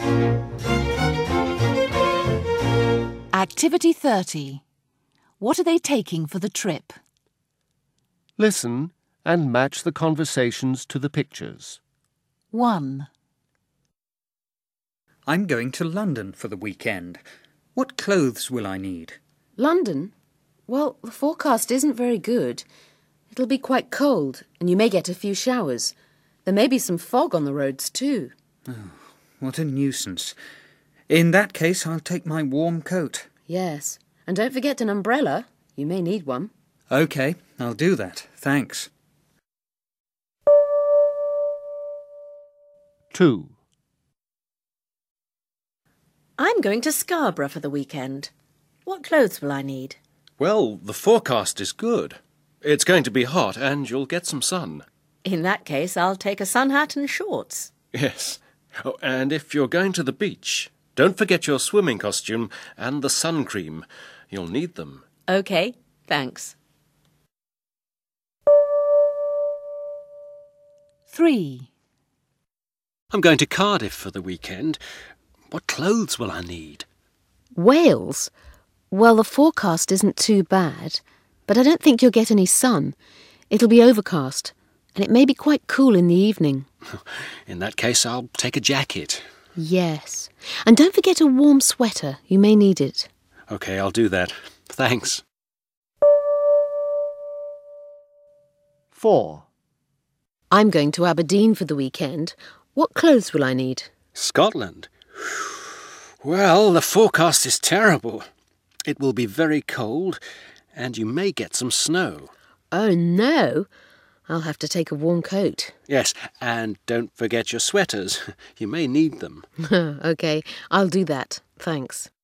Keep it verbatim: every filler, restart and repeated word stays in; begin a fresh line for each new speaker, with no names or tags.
Activity thirty. What are they taking for the trip?
Listen and match the conversations to the pictures.
one.
I'm going to London for the weekend. What clothes will I need?
London? Well, the forecast isn't very good. It'll be quite cold, and you may get a few showers. There may be some fog on the roads too.
Oh, what a nuisance. In that case, I'll take my warm coat.
Yes, and don't forget an umbrella. You may need one.
OK, I'll do that. Thanks.
two.
I'm going to Scarborough for the weekend. What clothes will I need?
Well, the forecast is good. It's going to be hot and you'll get some sun.
In that case, I'll take a sun hat and shorts.
Yes. Oh, and if you're going to the beach, don't forget your swimming costume and the sun cream. You'll need them.
OK, thanks.
three.
I'm going to Cardiff for the weekend. What clothes will I need?
Wales? Well, the forecast isn't too bad, but I don't think you'll get any sun. It'll be overcast, and it may be quite cool in the evening.
In that case, I'll take a jacket.
Yes, and don't forget a warm sweater. You may need it.
OK, I'll do that. Thanks.
four.
I'm going to Aberdeen for the weekend. What clothes will I need?
Scotland? Well, the forecast is terrible. It will be very cold, and you may get some snow.
Oh, no. I'll have to take a warm coat.
Yes, and don't forget your sweaters. You may need them.
OK, I'll do that. Thanks.